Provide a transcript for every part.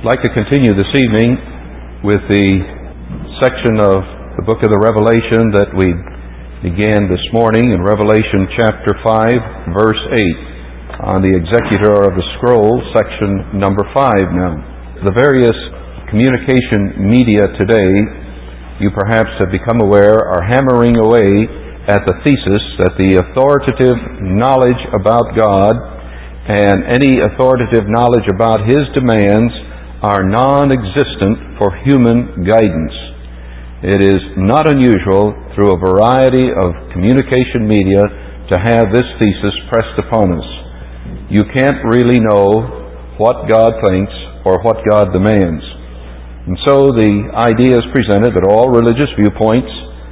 I'd like to continue this evening with the section of the book of the Revelation that we began this morning in Revelation chapter 5, verse 8, on the executor of the scroll, section number 5 now. The various communication media today, you perhaps have become aware, are hammering away at the thesis that the authoritative knowledge about God and any authoritative knowledge about His demands are non-existent for human guidance. It is not unusual through a variety of communication media to have this thesis pressed upon us. You can't really know what God thinks or what God demands. And so the idea is presented that all religious viewpoints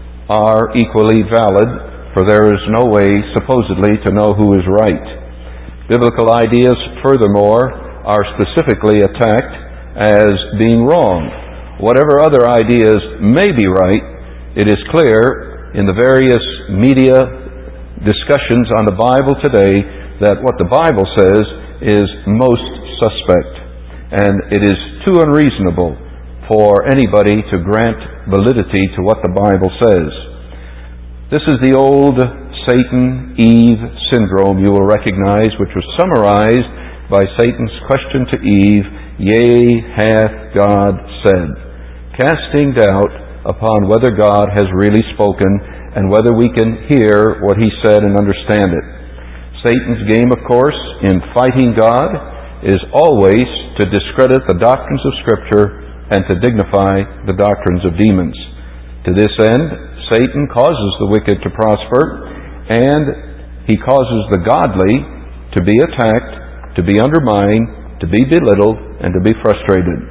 are equally valid, for there is no way supposedly to know who is right. Biblical ideas, furthermore, are specifically attacked as being wrong. Whatever other ideas may be right, it is clear in the various media discussions on the Bible today that what the Bible says is most suspect, and it is too unreasonable for anybody to grant validity to what the Bible says. This is the old Satan-Eve syndrome you will recognize, which was summarized by Satan's question to Eve, "Yea, hath God said?" Casting doubt upon whether God has really spoken and whether we can hear what He said and understand it. Satan's game, of course, in fighting God is always to discredit the doctrines of Scripture and to dignify the doctrines of demons. To this end, Satan causes the wicked to prosper, and he causes the godly to be attacked, to be undermined, to be belittled, and to be frustrated.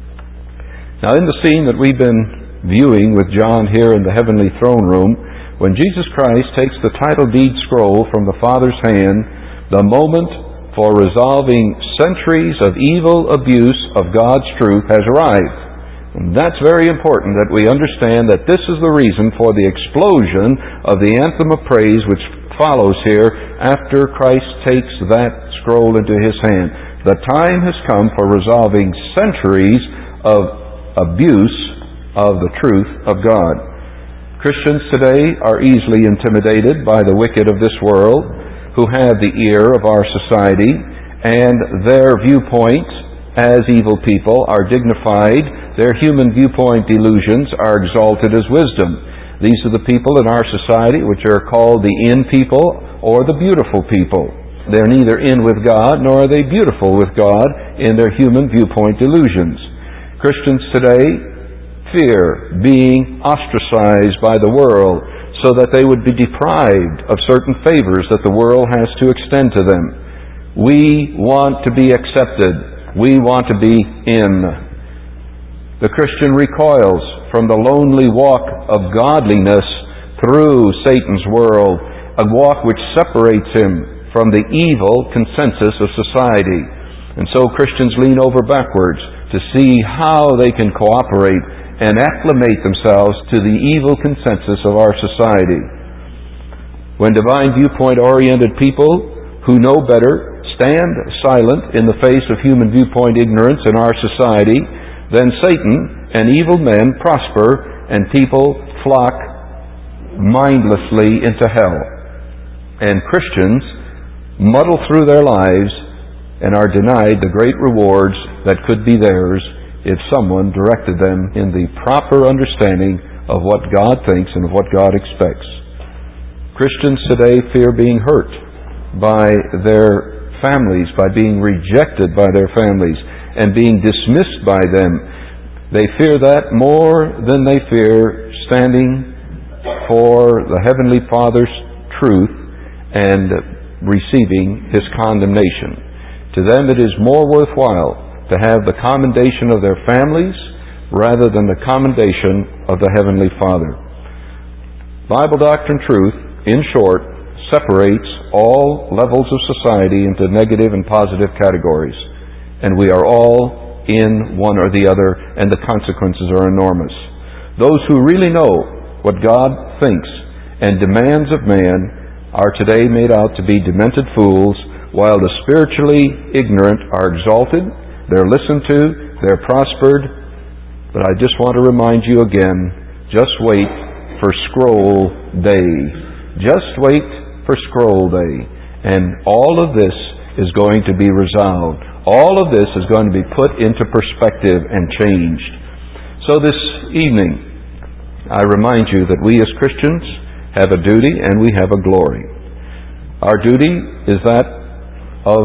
Now, in the scene that we've been viewing with John here in the heavenly throne room, when Jesus Christ takes the title deed scroll from the Father's hand, the moment for resolving centuries of evil abuse of God's truth has arrived. And that's very important that we understand that this is the reason for the explosion of the anthem of praise which follows here after Christ takes that scroll into His hand. The time has come for resolving centuries of abuse of the truth of God. Christians today are easily intimidated by the wicked of this world who have the ear of our society, and their viewpoints as evil people are dignified. Their human viewpoint delusions are exalted as wisdom. These are the people in our society which are called the in people or the beautiful people. They're neither in with God nor are they beautiful with God in their human viewpoint delusions. Christians today fear being ostracized by the world so that they would be deprived of certain favors that the world has to extend to them. We want to be accepted. We want to be in. The Christian recoils from the lonely walk of godliness through Satan's world, a walk which separates him from the evil consensus of society. And so Christians lean over backwards to see how they can cooperate and acclimate themselves to the evil consensus of our society. When divine viewpoint-oriented people who know better stand silent in the face of human viewpoint ignorance in our society, then Satan and evil men prosper and people flock mindlessly into hell. And Christians muddle through their lives and are denied the great rewards that could be theirs if someone directed them in the proper understanding of what God thinks and of what God expects. Christians today fear being hurt by their families, by being rejected by their families, and being dismissed by them. They fear that more than they fear standing for the Heavenly Father's truth and receiving His condemnation. To them it is more worthwhile to have the commendation of their families rather than the commendation of the Heavenly Father. Bible doctrine truth, in short, separates all levels of society into negative and positive categories, and we are all in one or the other, and the consequences are enormous. Those who really know what God thinks and demands of man are today made out to be demented fools, while the spiritually ignorant are exalted, they're listened to, they're prospered. But I just want to remind you again, just wait for scroll day. Just wait for scroll day. And all of this is going to be resolved. All of this is going to be put into perspective and changed. So this evening, I remind you that we as Christians have a duty and we have a glory. Our duty is that of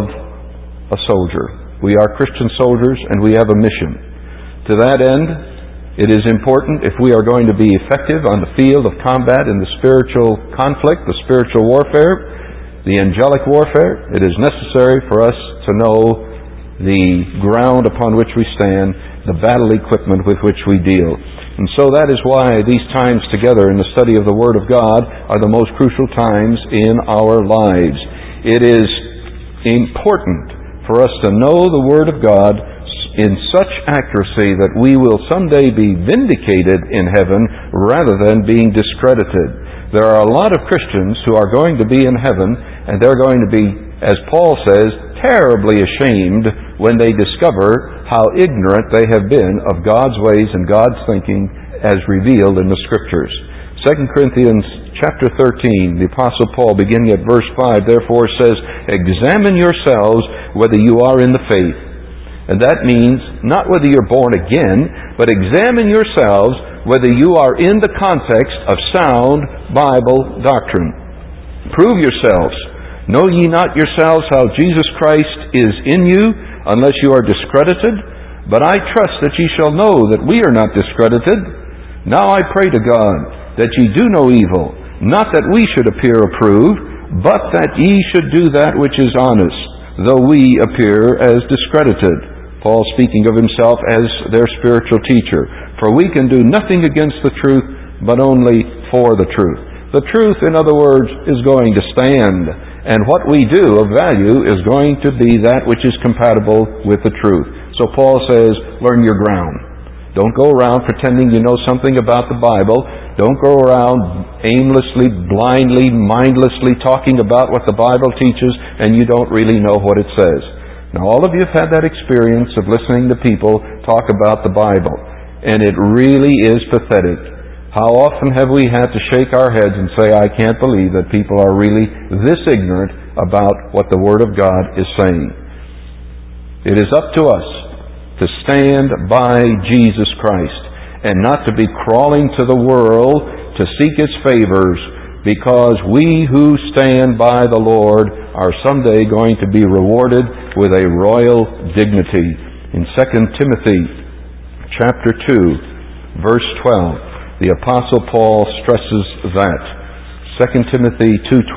a soldier. We are Christian soldiers and we have a mission. To that end, it is important, if we are going to be effective on the field of combat in the spiritual conflict, the spiritual warfare, the angelic warfare, it is necessary for us to know the ground upon which we stand, the battle equipment with which we deal. And so that is why these times together in the study of the Word of God are the most crucial times in our lives. It is important for us to know the Word of God in such accuracy that we will someday be vindicated in heaven rather than being discredited. There are a lot of Christians who are going to be in heaven, and they're going to be, as Paul says, terribly ashamed when they discover how ignorant they have been of God's ways and God's thinking as revealed in the Scriptures. 2 Corinthians chapter 13, the Apostle Paul, beginning at verse 5, therefore says, examine yourselves whether you are in the faith. And that means not whether you're born again, but examine yourselves whether you are in the context of sound Bible doctrine. Prove yourselves. Know ye not yourselves how Jesus Christ is in you, unless you are discredited? But I trust that ye shall know that we are not discredited. Now I pray to God that ye do no evil, not that we should appear approved, but that ye should do that which is honest, though we appear as discredited. Paul speaking of himself as their spiritual teacher. For we can do nothing against the truth, but only for the truth. The truth, in other words, is going to stand. And what we do of value is going to be that which is compatible with the truth. So Paul says, learn your ground. Don't go around pretending you know something about the Bible. Don't go around aimlessly, blindly, mindlessly talking about what the Bible teaches and you don't really know what it says. Now, all of you have had that experience of listening to people talk about the Bible, and it really is pathetic. How often have we had to shake our heads and say, I can't believe that people are really this ignorant about what the Word of God is saying. It is up to us to stand by Jesus Christ and not to be crawling to the world to seek its favors, because we who stand by the Lord are someday going to be rewarded with a royal dignity. In 2 Timothy chapter 2, verse 12, the Apostle Paul stresses that. 2 Timothy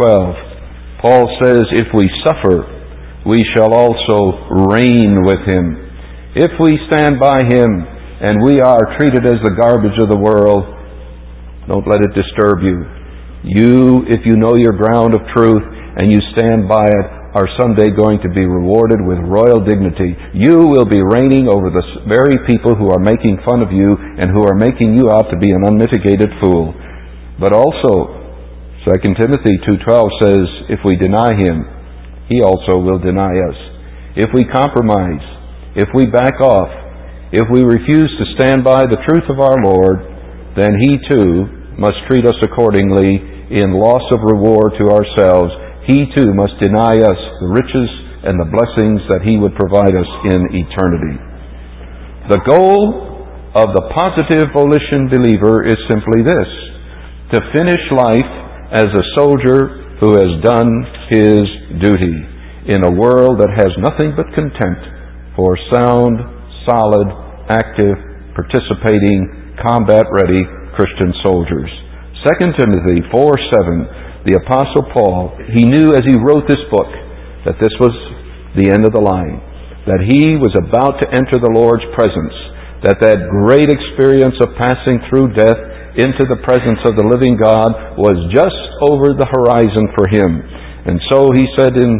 2:12, Paul says, if we suffer, we shall also reign with him. If we stand by him and we are treated as the garbage of the world, don't let it disturb you. You, if you know your ground of truth and you stand by it, are someday going to be rewarded with royal dignity. You will be reigning over the very people who are making fun of you and who are making you out to be an unmitigated fool. But also, 2 Timothy 2:12 says, if we deny him, he also will deny us. If we compromise, if we back off, if we refuse to stand by the truth of our Lord, then he too must treat us accordingly in loss of reward to ourselves. He too must deny us the riches and the blessings that he would provide us in eternity. The goal of the positive volition believer is simply this: to finish life as a soldier who has done his duty in a world that has nothing but contempt for sound, solid, active, participating, combat-ready Christian soldiers. 2 Timothy 4:7, the Apostle Paul, he knew as he wrote this book that this was the end of the line, that he was about to enter the Lord's presence, that great experience of passing through death into the presence of the living God was just over the horizon for him. And so he said in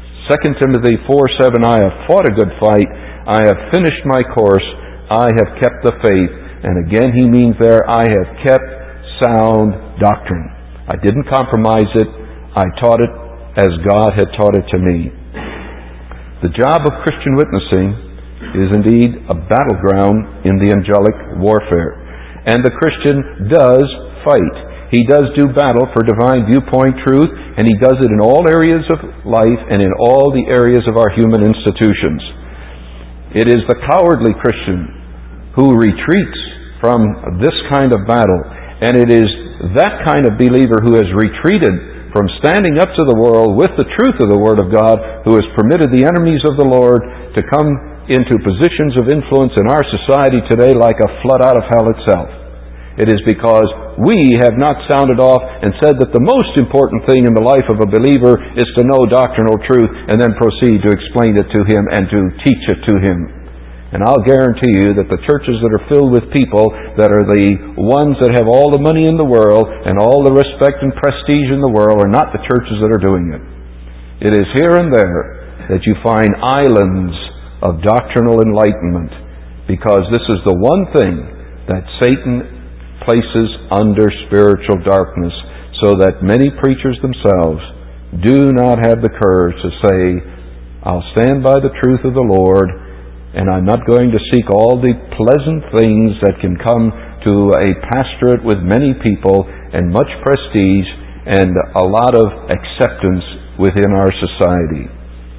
2 Timothy 4:7, I have fought a good fight, I have finished my course, I have kept the faith. And again he means there, I have kept sound doctrine. I didn't compromise it. I taught it as God had taught it to me. The job of Christian witnessing is indeed a battleground in the angelic warfare. And the Christian does fight. He does do battle for divine viewpoint truth, and he does it in all areas of life and in all the areas of our human institutions. It is the cowardly Christian who retreats from this kind of battle, and it is that kind of believer who has retreated from standing up to the world with the truth of the Word of God, who has permitted the enemies of the Lord to come into positions of influence in our society today like a flood out of hell itself. It is because we have not sounded off and said that the most important thing in the life of a believer is to know doctrinal truth and then proceed to explain it to him and to teach it to him. And I'll guarantee you that the churches that are filled with people that are the ones that have all the money in the world and all the respect and prestige in the world are not the churches that are doing it. It is here and there that you find islands of doctrinal enlightenment, because this is the one thing that Satan places under spiritual darkness, so that many preachers themselves do not have the courage to say, I'll stand by the truth of the Lord, and I'm not going to seek all the pleasant things that can come to a pastorate with many people and much prestige and a lot of acceptance within our society.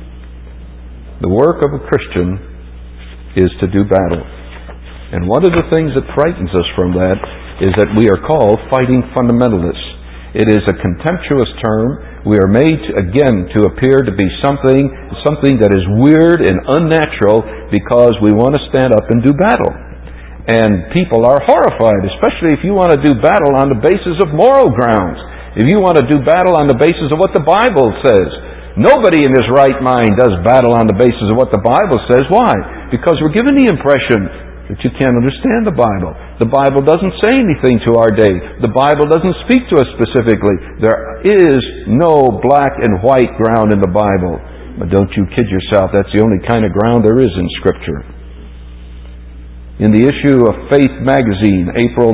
The work of a Christian is to do battle. And one of the things that frightens us from that is that we are called fighting fundamentalists. It is a contemptuous term. We are made, again, to appear to be something that is weird and unnatural because we want to stand up and do battle. And people are horrified, especially if you want to do battle on the basis of moral grounds. If you want to do battle on the basis of what the Bible says. Nobody in his right mind does battle on the basis of what the Bible says. Why? Because we're given the impression that you can't understand the Bible. The Bible doesn't say anything to our day. The Bible doesn't speak to us specifically. There is no black and white ground in the Bible. But don't you kid yourself, that's the only kind of ground there is in Scripture. In the issue of Faith magazine, April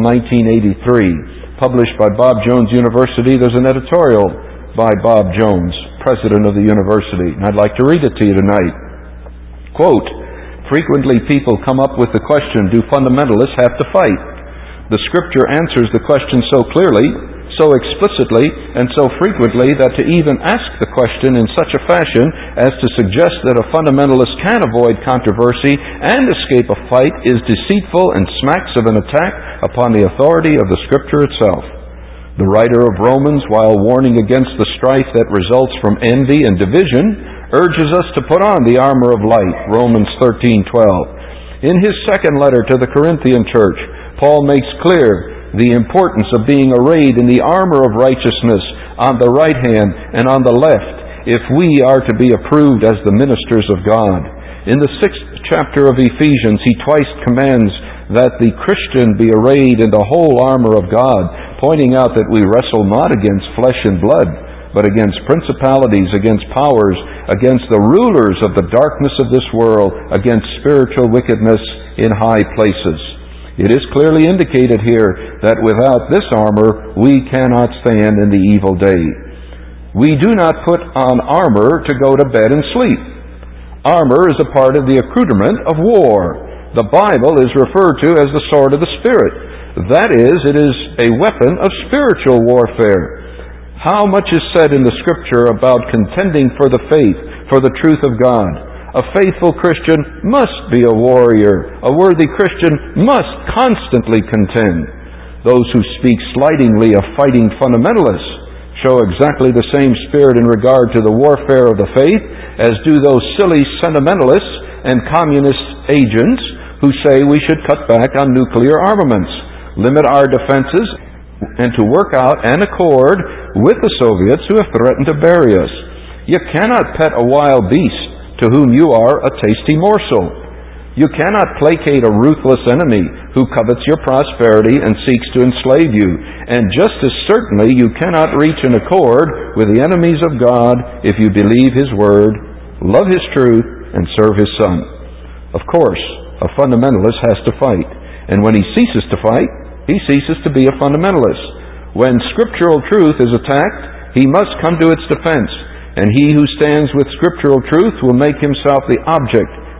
1983, published by Bob Jones University, there's an editorial by Bob Jones, president of the university, and I'd like to read it to you tonight. Quote, frequently people come up with the question, do fundamentalists have to fight? The Scripture answers the question so clearly, so explicitly, and so frequently that to even ask the question in such a fashion as to suggest that a fundamentalist can avoid controversy and escape a fight is deceitful and smacks of an attack upon the authority of the Scripture itself. The writer of Romans, while warning against the strife that results from envy and division, urges us to put on the armor of light, Romans 13:12. In his second letter to the Corinthian church, Paul makes clear the importance of being arrayed in the armor of righteousness on the right hand and on the left, if we are to be approved as the ministers of God. In the 6th chapter of Ephesians, he twice commands that the Christian be arrayed in the whole armor of God, pointing out that we wrestle not against flesh and blood, but against principalities, against powers, against the rulers of the darkness of this world, against spiritual wickedness in high places. It is clearly indicated here that without this armor, we cannot stand in the evil day. We do not put on armor to go to bed and sleep. Armor is a part of the accoutrement of war. The Bible is referred to as the sword of the Spirit. That is, it is a weapon of spiritual warfare. How much is said in the Scripture about contending for the faith, for the truth of God? A faithful Christian must be a warrior. A worthy Christian must constantly contend. Those who speak slightingly of fighting fundamentalists show exactly the same spirit in regard to the warfare of the faith as do those silly sentimentalists and communist agents who say we should cut back on nuclear armaments, limit our defenses, and to work out an accord with the Soviets who have threatened to bury us. You cannot pet a wild beast to whom you are a tasty morsel. You cannot placate a ruthless enemy who covets your prosperity and seeks to enslave you. And just as certainly you cannot reach an accord with the enemies of God if you believe His Word, love His truth, and serve His Son. Of course, a fundamentalist has to fight. And when he ceases to fight, he ceases to be a fundamentalist. When scriptural truth is attacked, he must come to its defense. And he who stands with scriptural truth will make himself the object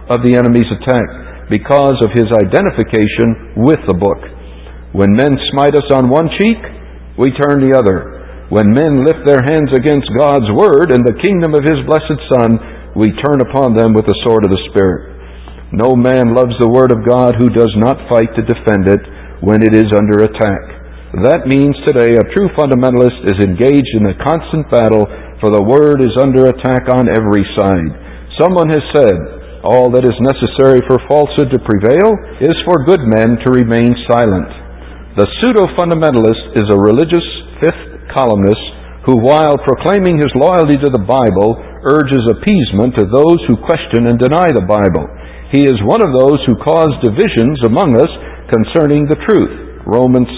of the enemy's attack because of his identification with the book. When men smite us on one cheek, we turn the other. When men lift their hands against God's word and the kingdom of his blessed Son, we turn upon them with the sword of the Spirit. No man loves the word of God who does not fight to defend it when it is under attack. That means today a true fundamentalist is engaged in a constant battle, for the word is under attack on every side. Someone has said, all that is necessary for falsehood to prevail is for good men to remain silent. The pseudo-fundamentalist is a religious fifth columnist who, while proclaiming his loyalty to the Bible, urges appeasement to those who question and deny the Bible. He is one of those who cause divisions among us concerning the truth. Romans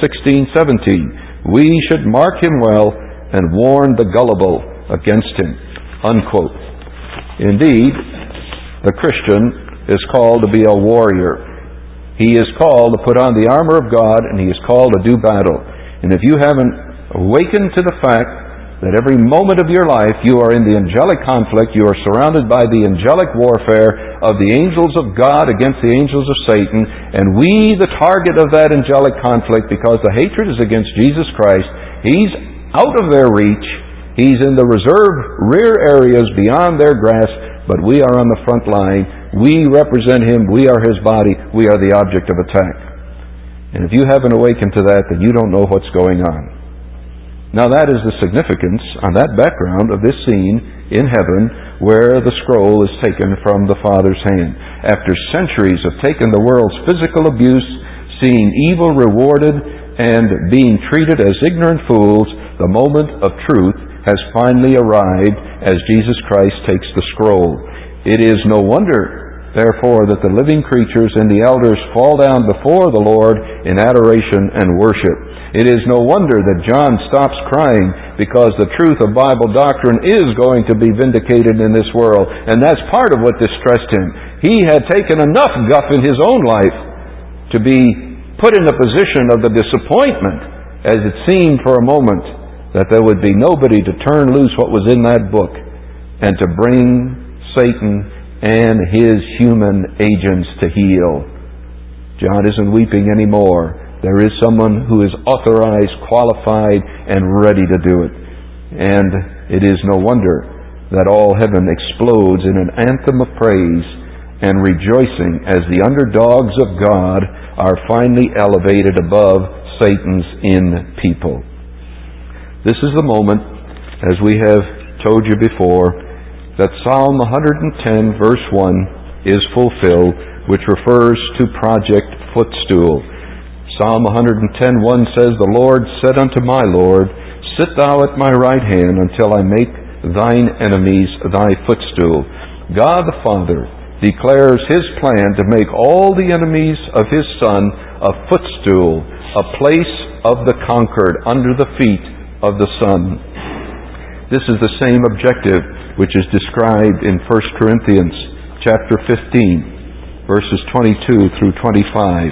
16:17. We should mark him well and warn the gullible against him. Unquote. Indeed, the Christian is called to be a warrior. He is called to put on the armor of God, and he is called to do battle. And if you haven't awakened to the fact that every moment of your life you are in the angelic conflict, you are surrounded by the angelic warfare of the angels of God against the angels of Satan, and we the target of that angelic conflict because the hatred is against Jesus Christ. He's out of their reach. He's in the reserved rear areas beyond their grasp, but we are on the front line. We represent him. We are his body. We are the object of attack. And if you haven't awakened to that, then you don't know what's going on. Now that is the significance, on that background, of this scene in heaven where the scroll is taken from the Father's hand. After centuries of taking the world's physical abuse, seeing evil rewarded, and being treated as ignorant fools, the moment of truth has finally arrived as Jesus Christ takes the scroll. It is no wonder, therefore, that the living creatures and the elders fall down before the Lord in adoration and worship. It is no wonder that John stops crying, because the truth of Bible doctrine is going to be vindicated in this world. And that's part of what distressed him. He had taken enough guff in his own life to be put in the position of the disappointment, as it seemed for a moment that there would be nobody to turn loose what was in that book and to bring Satan and his human agents to heel. John isn't weeping anymore. There is someone who is authorized, qualified, and ready to do it. And it is no wonder that all heaven explodes in an anthem of praise and rejoicing as the underdogs of God are finally elevated above Satan's in people. This is the moment, as we have told you before, that Psalm 110 verse 1 is fulfilled, which refers to Project Footstool. Psalm 110:1 says, "The Lord said unto my Lord, Sit thou at my right hand until I make thine enemies thy footstool." God the Father declares his plan to make all the enemies of his Son a footstool, a place of the conquered under the feet of the Son. This is the same objective which is described in 1 Corinthians chapter 15, verses 22 through 25.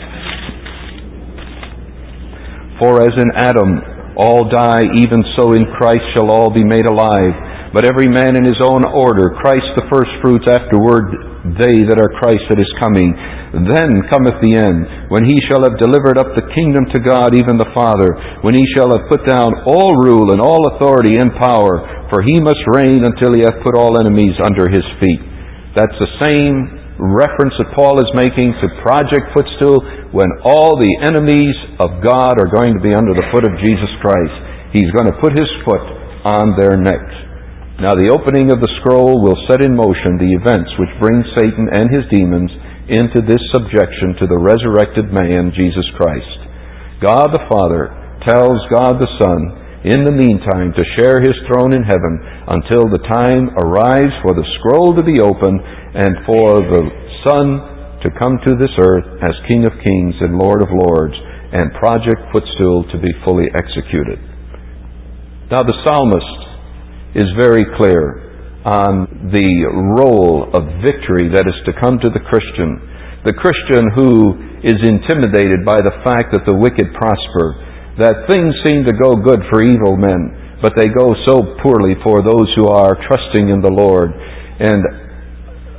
For as in Adam all die, even so in Christ shall all be made alive. But every man in his own order, Christ the firstfruits, afterward they that are Christ that is coming. Then cometh the end, when he shall have delivered up the kingdom to God, even the Father, when he shall have put down all rule and all authority and power, for he must reign until he hath put all enemies under his feet. That's the same reference that Paul is making to Project Footstool, when all the enemies of God are going to be under the foot of Jesus Christ. He's going to put his foot on their necks. Now the opening of the scroll will set in motion the events which bring Satan and his demons into this subjection to the resurrected man, Jesus Christ. God the Father tells God the Son, in the meantime, to share his throne in heaven until the time arrives for the scroll to be opened and for the Son to come to this earth as King of Kings and Lord of Lords, and Project Footstool to be fully executed. Now the psalmist is very clear on the role of victory that is to come to the Christian. The Christian who is intimidated by the fact that the wicked prosper, that things seem to go good for evil men, but they go so poorly for those who are trusting in the Lord. And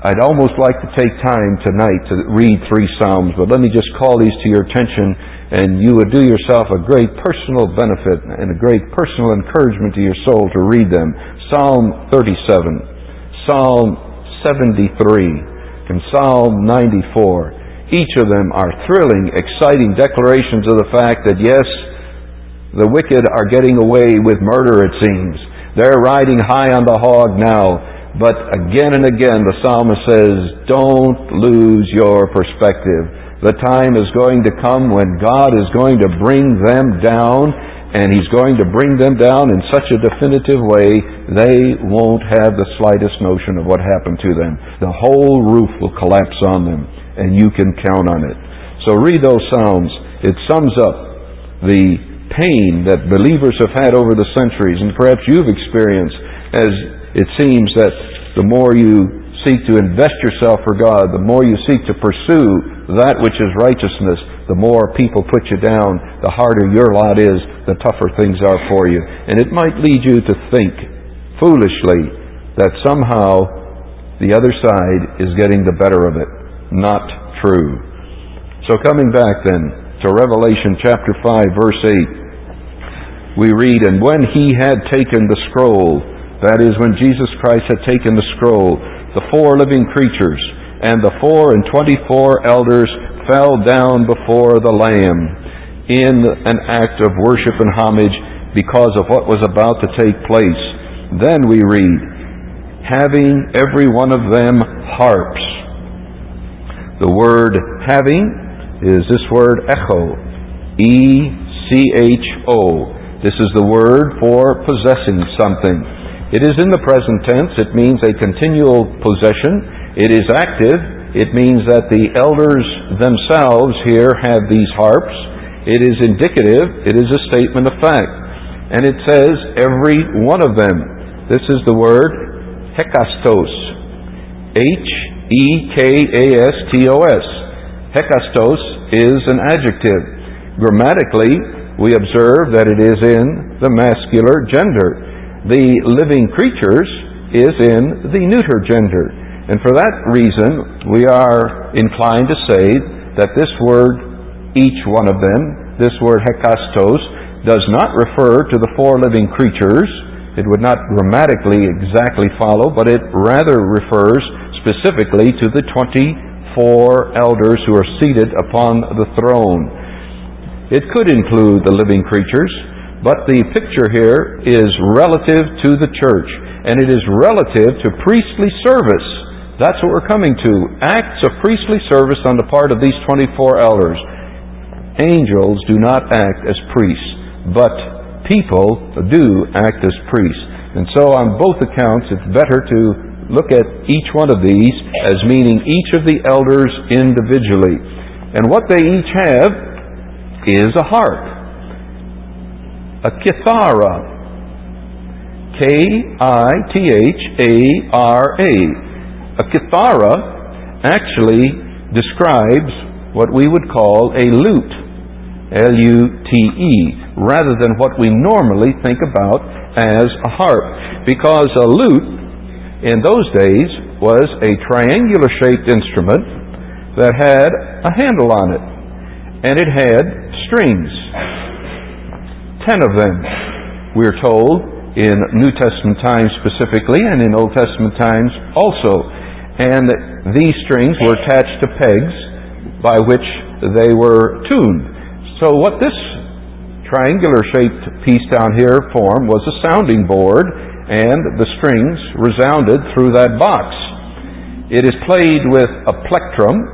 I'd almost like to take time tonight to read 3 Psalms, but let me just call these to your attention, and you would do yourself a great personal benefit and a great personal encouragement to your soul to read them. Psalm 37, Psalm 73, and Psalm 94. Each of them are thrilling, exciting declarations of the fact that, yes, the wicked are getting away with murder, it seems. They're riding high on the hog now. But again and again the psalmist says, don't lose your perspective. The time is going to come when God is going to bring them down, and He's going to bring them down in such a definitive way they won't have the slightest notion of what happened to them. The whole roof will collapse on them, and you can count on it. So read those Psalms. It sums up the pain that believers have had over the centuries, and perhaps you've experienced, as it seems that the more you seek to invest yourself for God, the more you seek to pursue that which is righteousness, the more people put you down, the harder your lot is, the tougher things are for you. And it might lead you to think, foolishly, that somehow the other side is getting the better of it. Not true. So coming back then to Revelation chapter 5, verse 8, we read, and when He had taken the scroll, that is, when Jesus Christ had taken the scroll, the 4 living creatures and the 24 elders fell down before the Lamb in an act of worship and homage because of what was about to take place. Then we read, having every one of them harps. The word having is this word echo, E-C-H-O. This is the word for possessing something. It is in the present tense. It means a continual possession. It is active. It means that the elders themselves here have these harps. It is indicative. It is a statement of fact. And it says, every one of them. This is the word hekastos. H-E-K-A-S-T-O-S. Hekastos is an adjective. Grammatically, we observe that it is in the masculine gender. The living creatures is in the neuter gender. And for that reason, we are inclined to say that this word, each one of them, this word hekastos, does not refer to the 4 living creatures. It would not grammatically exactly follow, but it rather refers specifically to the 24 elders who are seated upon the throne. It could include the living creatures, but the picture here is relative to the church, and it is relative to priestly service. That's what we're coming to. Acts of priestly service on the part of these 24 elders. Angels do not act as priests, but people do act as priests. And so on both accounts, it's better to look at each one of these as meaning each of the elders individually. And what they each have is a harp. A kithara. K-I-T-H-A-R-A. A kithara actually describes what we would call a lute. L-U-T-E. Rather than what we normally think about as a harp. Because a lute in those days was a triangular shaped instrument that had a handle on it. And it had strings. 10 of them, we're told, in New Testament times specifically, and in Old Testament times also. And these strings were attached to pegs by which they were tuned. So what this triangular-shaped piece down here formed was a sounding board, and the strings resounded through that box. It is played with a plectrum,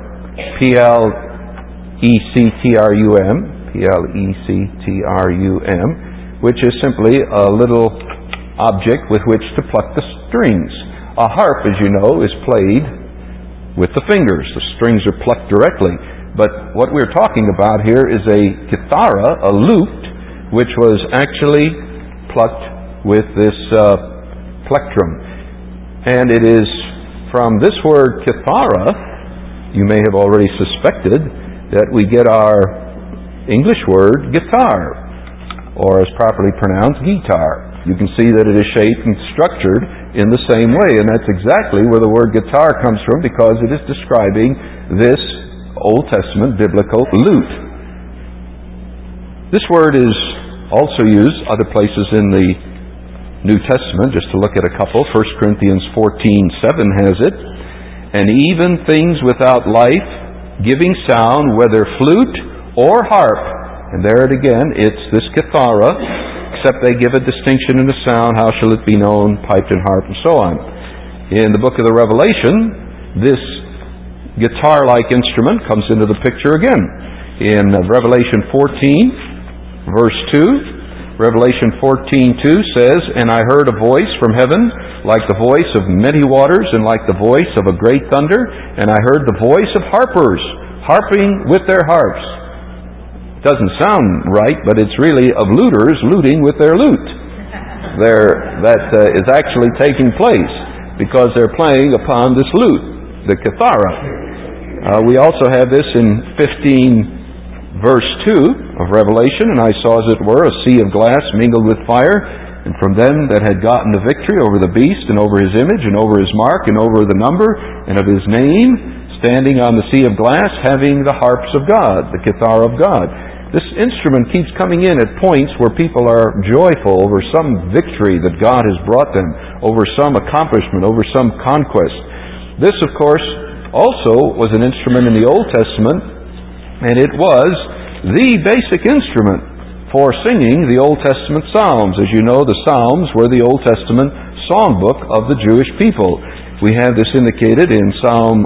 P-L-E-C-T-R-U-M, P-L-E-C-T-R-U-M, which is simply a little object with which to pluck the strings. A harp, as you know, is played with the fingers. The strings are plucked directly. But what we're talking about here is a kithara, a lute, which was actually plucked with this plectrum. And it is from this word kithara, you may have already suspected, that we get our English word guitar, or as properly pronounced, guitar. You can see that it is shaped and structured in the same way. And that's exactly where the word guitar comes from, because it is describing this Old Testament biblical lute. This word is also used other places in the New Testament. Just to look at a couple, 1 Corinthians 14:7 has it. And even things without life, giving sound, whether flute or harp. And there it again, it's this kithara, except they give a distinction in the sound. How shall it be known? Piped and harp, and so on. In the book of the Revelation, this guitar-like instrument comes into the picture again. In Revelation 14, verse 2, Revelation 14:2 says, And I heard a voice from heaven, like the voice of many waters, and like the voice of a great thunder, and I heard the voice of harpers, harping with their harps. Doesn't sound right, but it's really of luters luting with their lute. That is actually taking place, because they're playing upon this lute, the kithara. We also have this in 15 verse 2 of Revelation, And I saw, as it were, a sea of glass mingled with fire, and from them that had gotten the victory over the beast, and over his image, and over his mark, and over the number, and of his name, standing on the sea of glass, having the harps of God, the kithara of God. This instrument keeps coming in at points where people are joyful over some victory that God has brought them, over some accomplishment, over some conquest. This, of course, also was an instrument in the Old Testament, and it was the basic instrument for singing the Old Testament Psalms. As you know, the Psalms were the Old Testament songbook of the Jewish people. We have this indicated in Psalm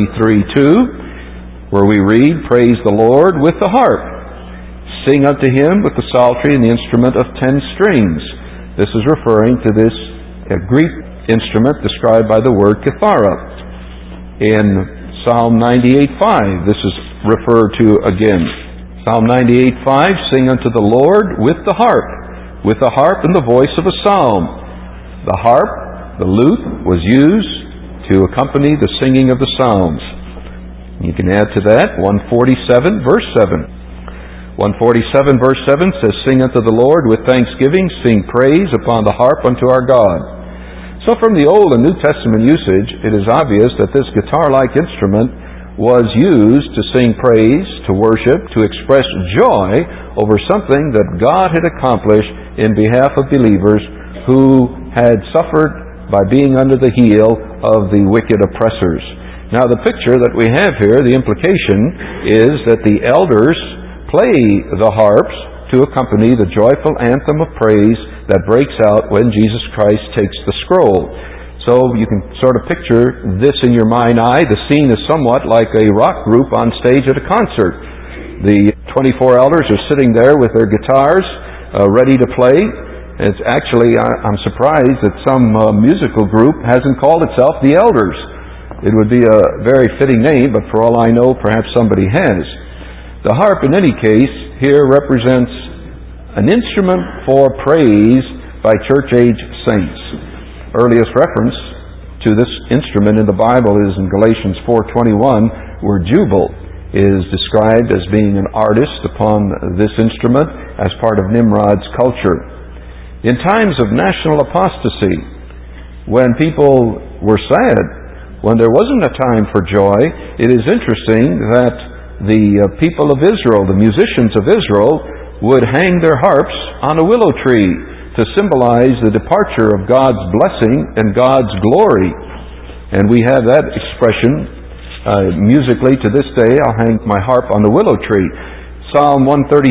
33:2, where we read, Praise the Lord with the harp. Sing unto him with the psaltery and the instrument of 10 strings. This is referring to this Greek instrument described by the word kithara. In Psalm 98:5, this is referred to again. Psalm 98:5, Sing unto the Lord with the harp and the voice of a psalm. The harp, the lute, was used to accompany the singing of the psalms. You can add to that 147 verse 7. 147 verse 7 says, Sing unto the Lord with thanksgiving, sing praise upon the harp unto our God. So from the Old and New Testament usage, it is obvious that this guitar-like instrument was used to sing praise, to worship, to express joy over something that God had accomplished in behalf of believers who had suffered by being under the heel of the wicked oppressors. Now the picture that we have here, the implication is that the elders play the harps to accompany the joyful anthem of praise that breaks out when Jesus Christ takes the scroll. So you can sort of picture this in your mind's eye. The scene is somewhat like a rock group on stage at a concert. The 24 elders are sitting there with their guitars ready to play. It's actually, I'm surprised that some musical group hasn't called itself the Elders. It would be a very fitting name, but for all I know, perhaps somebody has. The harp, in any case, here represents an instrument for praise by church-age saints. Earliest reference to this instrument in the Bible is in Galatians 4:21, where Jubal is described as being an artist upon this instrument as part of Nimrod's culture. In times of national apostasy, when people were sad, when there wasn't a time for joy, it is interesting that the people of Israel, the musicians of Israel, would hang their harps on a willow tree to symbolize the departure of God's blessing and God's glory. And we have that expression musically to this day. I'll hang my harp on the willow tree. Psalm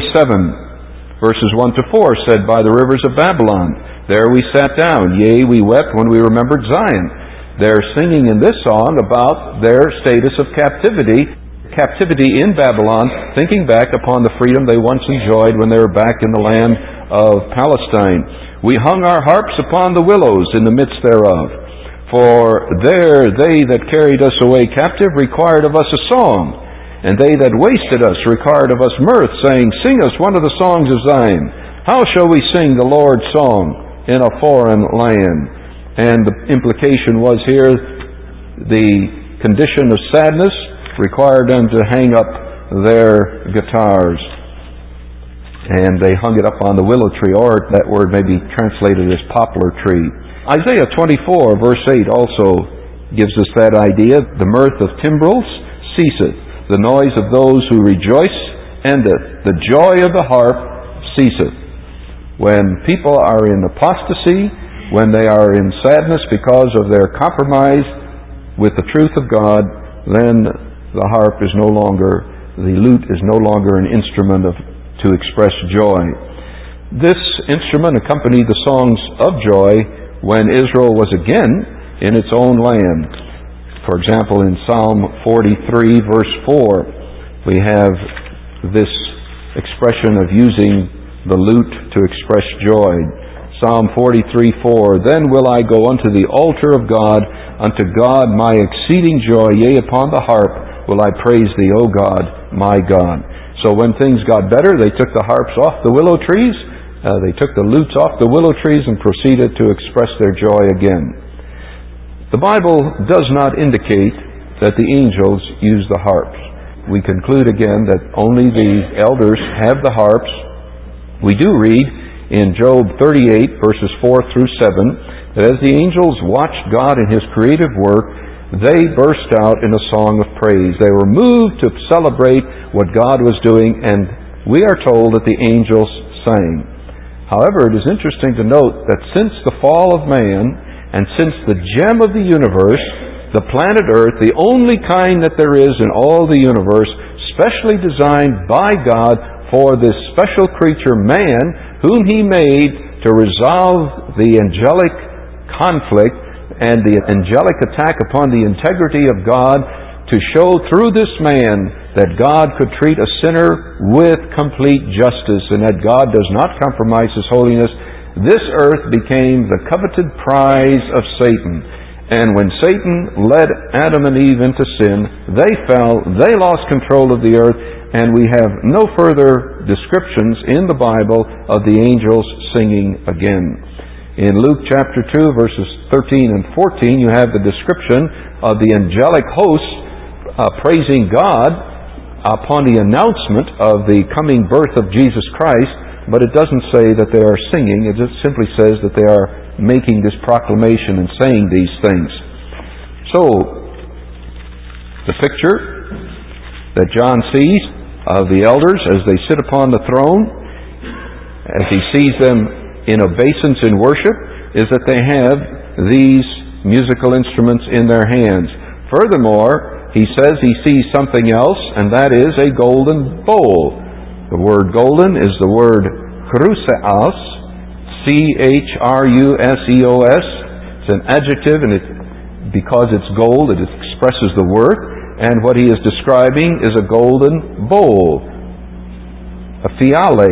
137, verses 1-4 said, By the rivers of Babylon, there we sat down. Yea, we wept when we remembered Zion. They're singing in this song about their status of captivity in Babylon, thinking back upon the freedom they once enjoyed when they were back in the land of Palestine. We hung our harps upon the willows in the midst thereof. For there they that carried us away captive required of us a song, and they that wasted us required of us mirth, saying, Sing us one of the songs of Zion. How shall we sing the Lord's song in a foreign land? And the implication was here, the condition of sadness required them to hang up their guitars. And they hung it up on the willow tree, or that word may be translated as poplar tree. Isaiah 24, verse 8 also gives us that idea. The mirth of timbrels ceaseth. The noise of those who rejoice endeth. The joy of the harp ceaseth. When people are in apostasy, when they are in sadness because of their compromise with the truth of God, then the harp is no longer, the lute is no longer an instrument to express joy. This instrument accompanied the songs of joy when Israel was again in its own land. For example, in Psalm 43, verse 4, we have this expression of using the lute to express joy. Psalm 43:4, Then will I go unto the altar of God, unto God my exceeding joy, yea, upon the harp will I praise thee, O God, my God. So when things got better, they took the harps off the willow trees, they took the lutes off the willow trees and proceeded to express their joy again. The Bible does not indicate that the angels use the harps. We conclude again that only the elders have the harps. We do read in Job 38, verses 4 through 7, that as the angels watched God in His creative work, they burst out in a song of praise. They were moved to celebrate what God was doing, and we are told that the angels sang. However, it is interesting to note that since the fall of man, and since the gem of the universe, the planet Earth, the only kind that there is in all the universe, specially designed by God for this special creature, man, whom He made to resolve the angelic conflict and the angelic attack upon the integrity of God, to show through this man that God could treat a sinner with complete justice and that God does not compromise His holiness. This earth became the coveted prize of Satan. And when Satan led Adam and Eve into sin, they fell, they lost control of the earth, and we have no further descriptions in the Bible of the angels singing again. In Luke chapter 2, verses 13 and 14, you have the description of the angelic hosts praising God upon the announcement of the coming birth of Jesus Christ, but it doesn't say that they are singing. It just simply says that they are making this proclamation and saying these things. So, the picture that John sees of the elders as they sit upon the throne, as he sees them in obeisance in worship, is that they have these musical instruments in their hands. Furthermore, he says he sees something else, and that is a golden bowl. The word golden is the word chruseos, C-H-R-U-S-E-O-S. It's an adjective, and because it's gold, it expresses the worth. And what he is describing is a golden bowl, a phiale,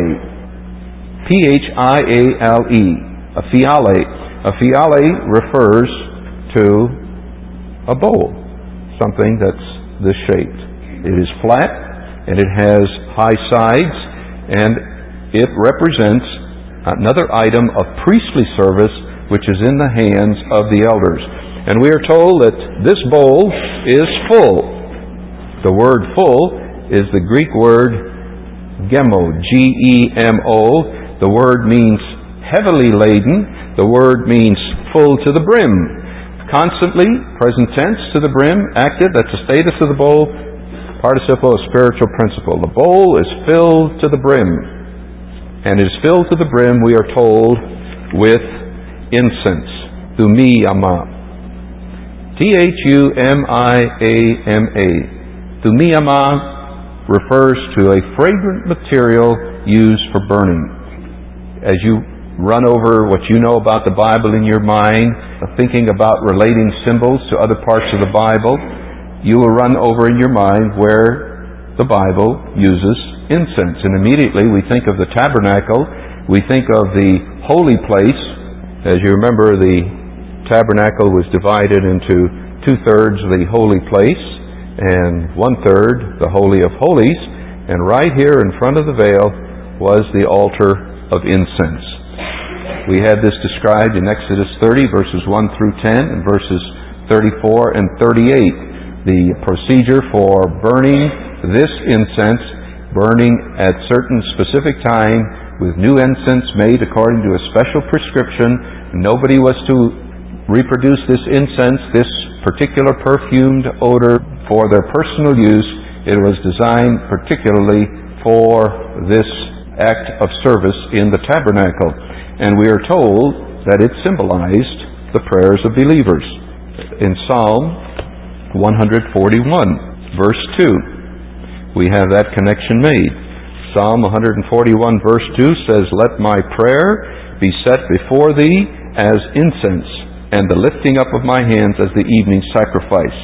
P-H-I-A-L-E, a phiale. A phiale refers to a bowl, something that's this shaped. It is flat, and it has high sides, and it represents another item of priestly service which is in the hands of the elders. And we are told that this bowl is full. The word full is the Greek word gemo, G-E-M-O. The word means heavily laden. The word means full to the brim. Constantly, present tense, to the brim, active, that's the status of the bowl. Participle, a spiritual principle. The bowl is filled to the brim. And is filled to the brim, we are told, with incense. Thumiyama. T-H-U-M-I-A-M-A. Thumiyama refers to a fragrant material used for burning. As you run over what you know about the Bible in your mind, thinking about relating symbols to other parts of the Bible, you will run over in your mind where the Bible uses incense. And immediately we think of the tabernacle, we think of the holy place. As you remember, the tabernacle was divided into 2/3 the holy place and 1/3 the Holy of Holies, and right here in front of the veil was the altar of incense. We had this described in Exodus 30, verses 1 through 10, and verses 34 and 38. The procedure for burning this incense, burning at certain specific time with new incense made according to a special prescription. Nobody was to reproduce this incense, this particular perfumed odor, for their personal use. It was designed particularly for this act of service in the tabernacle. And we are told that it symbolized the prayers of believers. In Psalm 141, verse 2, we have that connection made. Psalm 141, verse 2 says, "Let my prayer be set before thee as incense, and the lifting up of my hands as the evening sacrifice."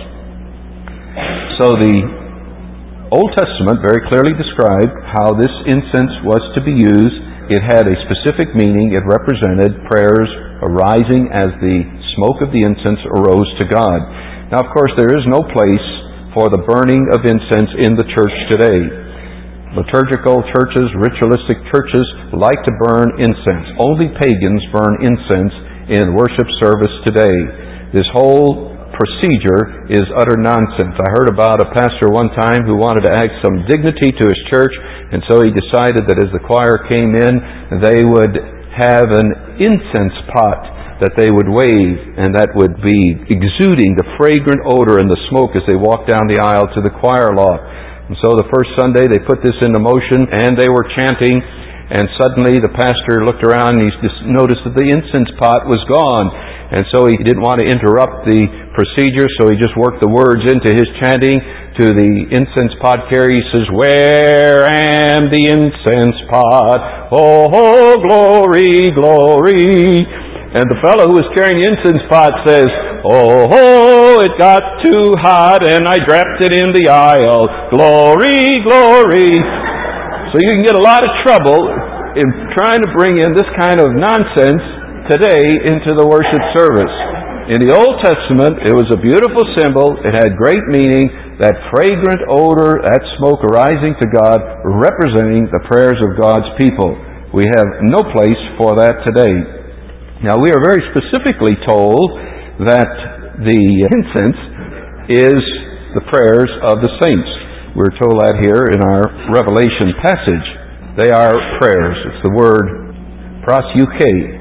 So the Old Testament very clearly described how this incense was to be used. It had a specific meaning. It represented prayers arising as the smoke of the incense arose to God. Now, of course, there is no place for the burning of incense in the church today. Liturgical churches, ritualistic churches like to burn incense. Only pagans burn incense in worship service today. This whole procedure is utter nonsense. I heard about a pastor one time who wanted to add some dignity to his church, and so he decided that as the choir came in, they would have an incense pot that they would wave, and that would be exuding the fragrant odor and the smoke as they walked down the aisle to the choir loft. And so the first Sunday they put this into motion, and they were chanting, and suddenly the pastor looked around and he just noticed that the incense pot was gone. And so he didn't want to interrupt the procedure, so he just worked the words into his chanting to the incense pot carrier. He says, "Where am the incense pot? Oh, glory, glory." And the fellow who was carrying the incense pot says, "Oh, it got too hot and I dropped it in the aisle. Glory, glory." So you can get a lot of trouble in trying to bring in this kind of nonsense today into the worship service. In the Old Testament, it was a beautiful symbol. It had great meaning. That fragrant odor, that smoke arising to God, representing the prayers of God's people. We have no place for that today. Now, we are very specifically told that the incense is the prayers of the saints. We're told that here in our Revelation passage. They are prayers. It's the word proseuche.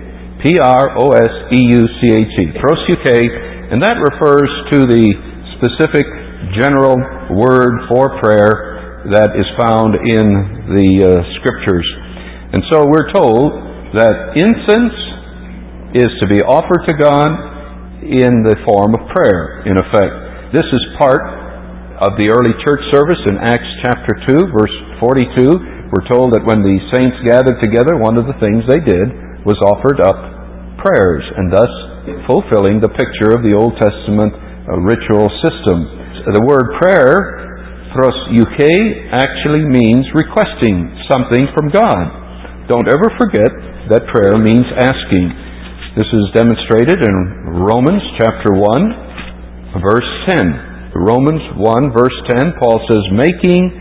P-R-O-S-E-U-C-H-E. Proseuche. And that refers to the specific general word for prayer that is found in the Scriptures. And so we're told that incense is to be offered to God in the form of prayer, in effect. This is part of the early church service in Acts chapter 2, verse 42. We're told that when the saints gathered together, one of the things they did was offered up prayers, and thus fulfilling the picture of the Old Testament ritual system. The word prayer, proseuche, actually means requesting something from God. Don't ever forget that prayer means asking. This is demonstrated in Romans chapter 1, verse 10. Romans 1, verse 10, Paul says, making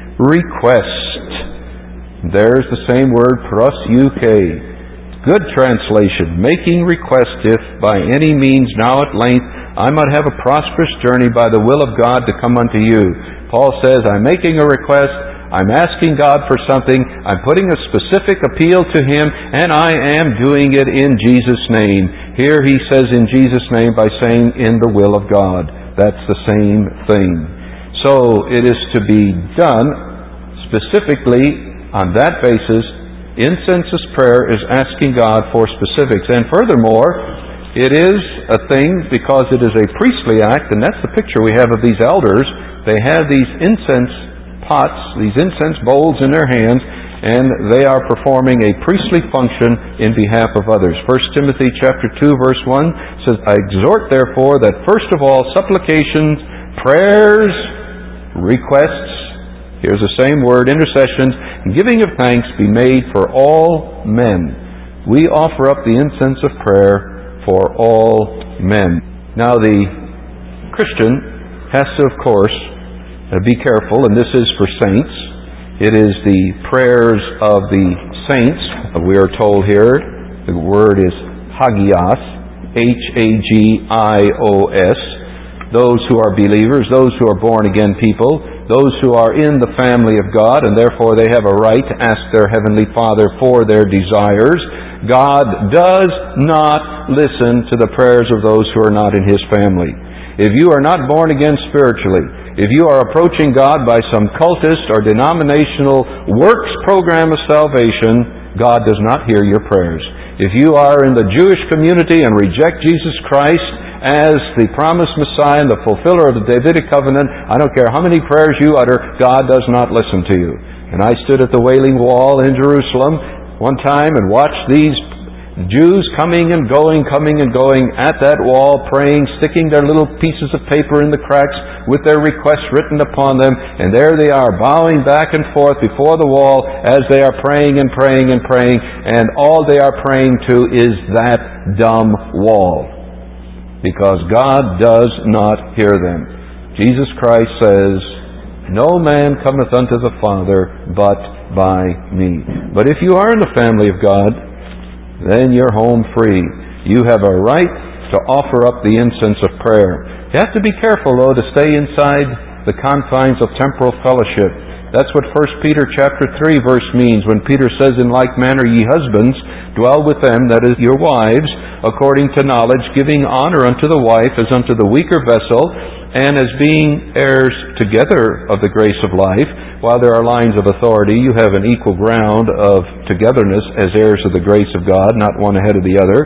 request. There's the same word, proseuche. Good translation, making request, if by any means now at length I might have a prosperous journey by the will of God to come unto you. Paul says, I'm making a request, I'm asking God for something, I'm putting a specific appeal to Him, and I am doing it in Jesus' name. Here he says in Jesus' name by saying in the will of God. That's the same thing. So it is to be done specifically on that basis. Incense prayer is asking God for specifics. And furthermore, it is a thing because it is a priestly act, and that's the picture we have of these elders. They have these incense pots, these incense bowls in their hands, and they are performing a priestly function in behalf of others. 1 Timothy chapter 2, verse 1 says, I exhort therefore that first of all supplications, prayers, requests, here's the same word, intercessions, and giving of thanks be made for all men. We offer up the incense of prayer for all men. Now the Christian has to, of course, be careful, and this is for saints. It is the prayers of the saints. We are told here, the word is hagios, H-A-G-I-O-S. Those who are believers, those who are born again people, those who are in the family of God, and therefore they have a right to ask their Heavenly Father for their desires. God does not listen to the prayers of those who are not in His family. If you are not born again spiritually, if you are approaching God by some cultist or denominational works program of salvation, God does not hear your prayers. If you are in the Jewish community and reject Jesus Christ as the promised Messiah and the fulfiller of the Davidic covenant, I don't care how many prayers you utter, God does not listen to you. And I stood at the Wailing Wall in Jerusalem one time and watched these Jews coming and going at that wall, praying, sticking their little pieces of paper in the cracks with their requests written upon them, and there they are, bowing back and forth before the wall as they are praying and praying and praying, and all they are praying to is that dumb wall, because God does not hear them. Jesus Christ says, "No man cometh unto the Father but by me." But if you are in the family of God, then you're home free. You have a right to offer up the incense of prayer. You have to be careful, though, to stay inside the confines of temporal fellowship. That's what 1 Peter chapter 3 verse means when Peter says, "In like manner ye husbands, dwell with them," that is, your wives, "according to knowledge, giving honor unto the wife as unto the weaker vessel, and as being heirs together of the grace of life." While there are lines of authority, you have an equal ground of togetherness as heirs of the grace of God, not one ahead of the other.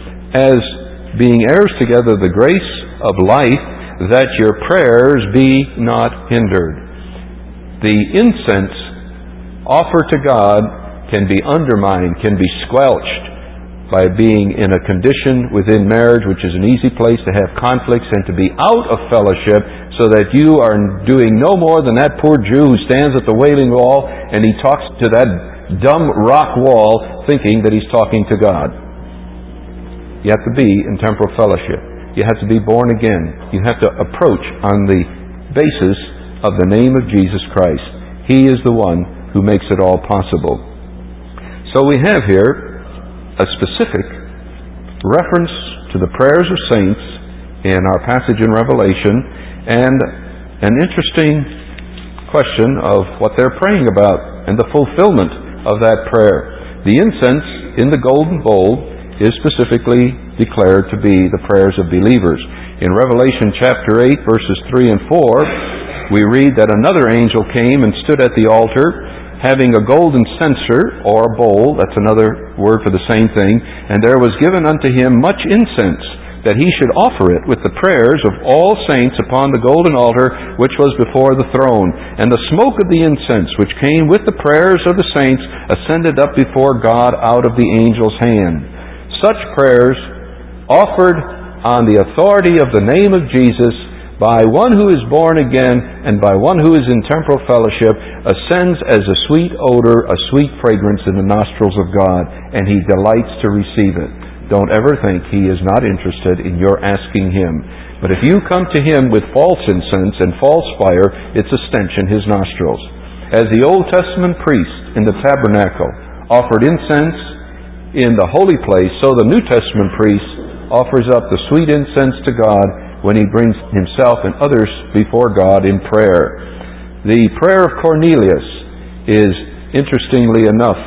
As being heirs together of the grace of life, that your prayers be not hindered. The incense offered to God can be undermined, can be squelched by being in a condition within marriage, which is an easy place to have conflicts and to be out of fellowship, so that you are doing no more than that poor Jew who stands at the Wailing Wall and he talks to that dumb rock wall thinking that he's talking to God. You have to be in temporal fellowship. You have to be born again. You have to approach on the basis of the name of Jesus Christ. He is the one who makes it all possible. So we have here a specific reference to the prayers of saints in our passage in Revelation, and an interesting question of what they're praying about and the fulfillment of that prayer. The incense in the golden bowl is specifically declared to be the prayers of believers. In Revelation chapter 8 verses 3 and 4, we read that another angel came and stood at the altar, having a golden censer, or bowl, that's another word for the same thing, and there was given unto him much incense, that he should offer it with the prayers of all saints upon the golden altar which was before the throne. And the smoke of the incense which came with the prayers of the saints ascended up before God out of the angel's hand. Such prayers, offered on the authority of the name of Jesus, by one who is born again and by one who is in temporal fellowship, ascends as a sweet odor, a sweet fragrance in the nostrils of God, and He delights to receive it. Don't ever think He is not interested in your asking Him. But if you come to Him with false incense and false fire, it's a stench in His nostrils. As the Old Testament priest in the tabernacle offered incense in the holy place, so the New Testament priest offers up the sweet incense to God when he brings himself and others before God in prayer. The prayer of Cornelius is, interestingly enough,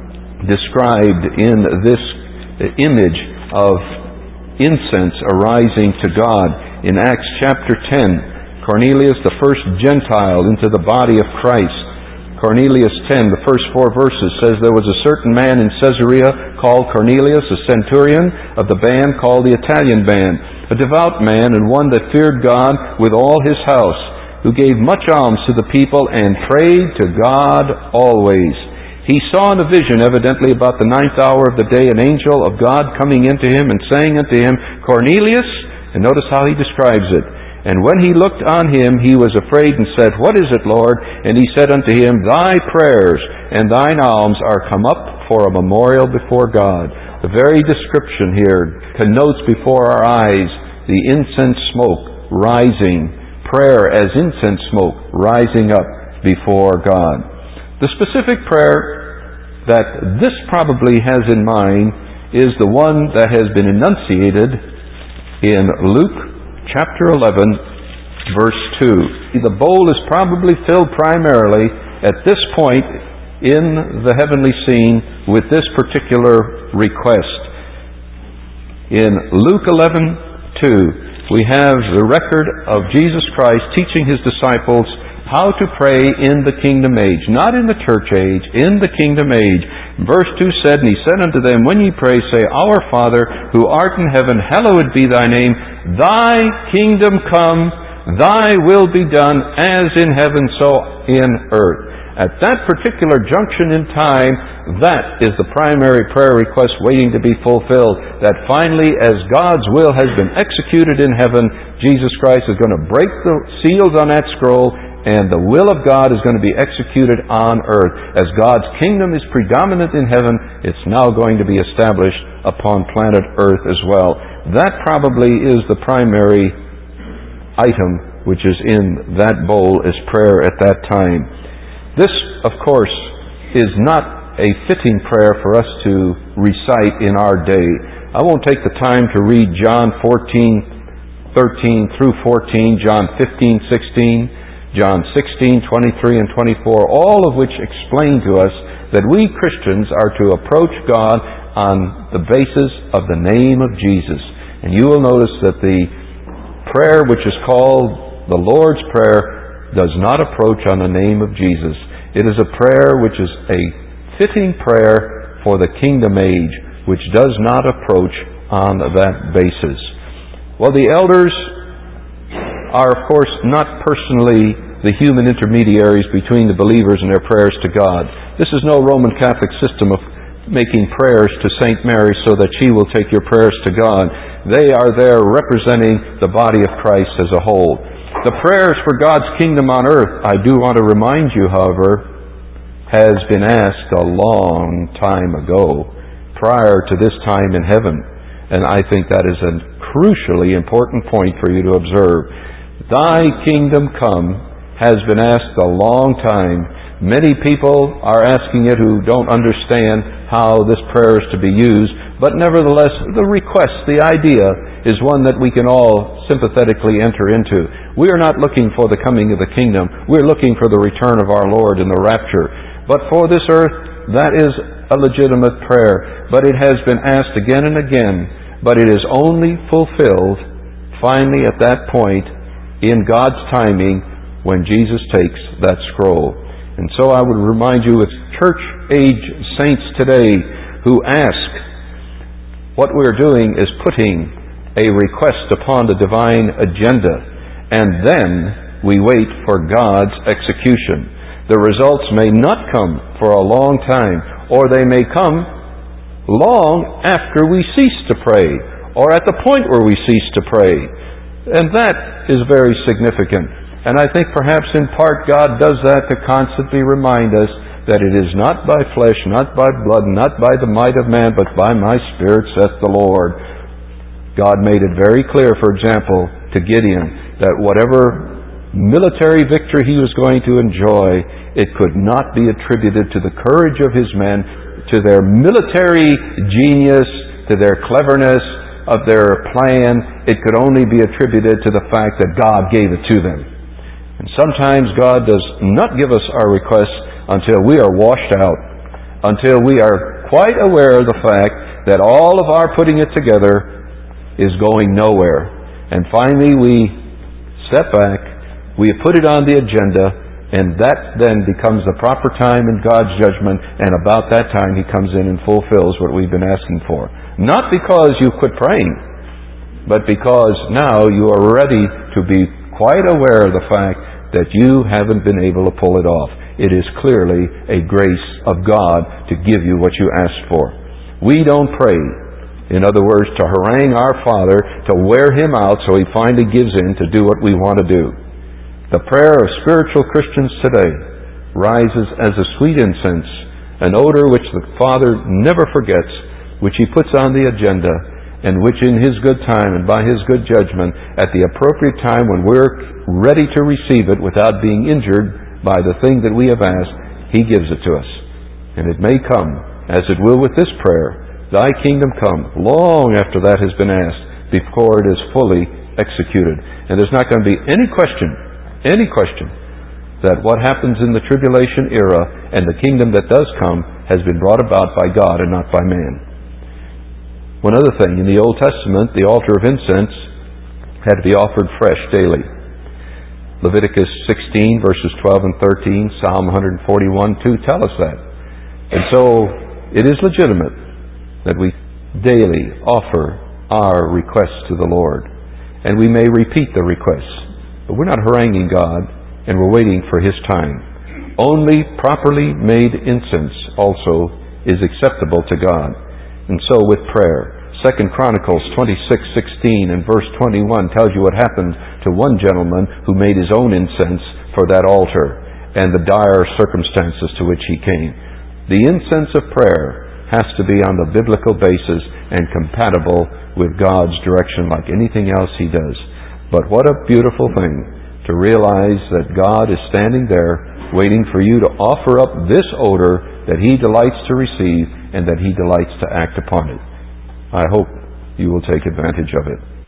described in this image of incense arising to God. In Acts chapter 10, Cornelius, the first Gentile into the body of Christ. Cornelius 10, the first 4 verses, says, "There was a certain man in Caesarea called Cornelius, a centurion of the band called the Italian band, a devout man and one that feared God with all his house, who gave much alms to the people and prayed to God always. He saw in a vision, evidently about the 9th hour of the day, an angel of God coming into him and saying unto him, Cornelius," and notice how he describes it. "And when he looked on him, he was afraid and said, What is it, Lord? And he said unto him, Thy prayers and thine alms are come up for a memorial before God." The very description here connotes before our eyes the incense smoke rising, prayer as incense smoke rising up before God. The specific prayer that this probably has in mind is the one that has been enunciated in Luke chapter 11, verse 2. The bowl is probably filled primarily at this point in the heavenly scene with this particular request. In Luke 11:2, we have the record of Jesus Christ teaching His disciples how to pray in the kingdom age, not in the church age, in the kingdom age. Verse 2 said, "And He said unto them, When ye pray, say, Our Father, who art in heaven, hallowed be thy name. Thy kingdom come, thy will be done, as in heaven, so in earth." At that particular junction in time, that is the primary prayer request waiting to be fulfilled. That finally, as God's will has been executed in heaven, Jesus Christ is going to break the seals on that scroll, and the will of God is going to be executed on earth. As God's kingdom is predominant in heaven, it's now going to be established upon planet earth as well. That probably is the primary item which is in that bowl as prayer at that time. This, of course, is not a fitting prayer for us to recite in our day. I won't take the time to read John 14:13 through 14, John 15:16, John 16:23 and 24, all of which explain to us that we Christians are to approach God on the basis of the name of Jesus. And you will notice that the prayer which is called the Lord's Prayer does not approach on the name of Jesus. It is a prayer which is a fitting prayer for the kingdom age, which does not approach on that basis. Well, the elders are, of course, not personally the human intermediaries between the believers and their prayers to God. This is no Roman Catholic system of making prayers to St. Mary so that she will take your prayers to God. They are there representing the body of Christ as a whole. The prayers for God's kingdom on earth, I do want to remind you, however, has been asked a long time ago, prior to this time in heaven. And I think that is a crucially important point for you to observe. Thy kingdom come has been asked a long time. Many people are asking it who don't understand how this prayer is to be used, but nevertheless, the request, the idea, is one that we can all sympathetically enter into. We are not looking for the coming of the kingdom. We're looking for the return of our Lord in the rapture. But for this earth, that is a legitimate prayer. But it has been asked again and again, but it is only fulfilled finally at that point in God's timing when Jesus takes that scroll. And so I would remind you, it's church-age saints today who ask, what we're doing is putting a request upon the divine agenda, and then we wait for God's execution. The results may not come for a long time, or they may come long after we cease to pray, or at the point where we cease to pray. And that is very significant. And I think perhaps in part God does that to constantly remind us that it is not by flesh, not by blood, not by the might of man, but by my Spirit, saith the Lord. God made it very clear, for example, to Gideon, that whatever military victory he was going to enjoy, it could not be attributed to the courage of his men, to their military genius, to their cleverness of their plan. It could only be attributed to the fact that God gave it to them. And sometimes God does not give us our requests until we are washed out, until we are quite aware of the fact that all of our putting it together is going nowhere. And finally we step back, we put it on the agenda, and that then becomes the proper time in God's judgment, and about that time He comes in and fulfills what we've been asking for. Not because you quit praying, but because now you are ready to be quite aware of the fact that you haven't been able to pull it off. It is clearly a grace of God to give you what you asked for. We don't pray, in other words, to harangue our Father, to wear Him out so He finally gives in to do what we want to do. The prayer of spiritual Christians today rises as a sweet incense, an odor which the Father never forgets, which He puts on the agenda, and which in His good time and by His good judgment, at the appropriate time when we're ready to receive it without being injured by the thing that we have asked, He gives it to us. And it may come, as it will with this prayer, Thy kingdom come, long after that has been asked, before it is fully executed. And there's not going to be any question that what happens in the tribulation era and the kingdom that does come has been brought about by God and not by man. One other thing, in the Old Testament, the altar of incense had to be offered fresh daily. Leviticus 16, verses 12 and 13, Psalm 141:2 tell us that. And so, it is legitimate that we daily offer our requests to the Lord. And we may repeat the requests, but we're not haranguing God, and we're waiting for His time. Only properly made incense also is acceptable to God. And so with prayer. 2 Chronicles 26:16 and verse 21 tells you what happened to one gentleman who made his own incense for that altar and the dire circumstances to which he came. The incense of prayer has to be on the biblical basis and compatible with God's direction like anything else He does. But what a beautiful thing to realize that God is standing there waiting for you to offer up this odor that He delights to receive and that He delights to act upon it. I hope you will take advantage of it.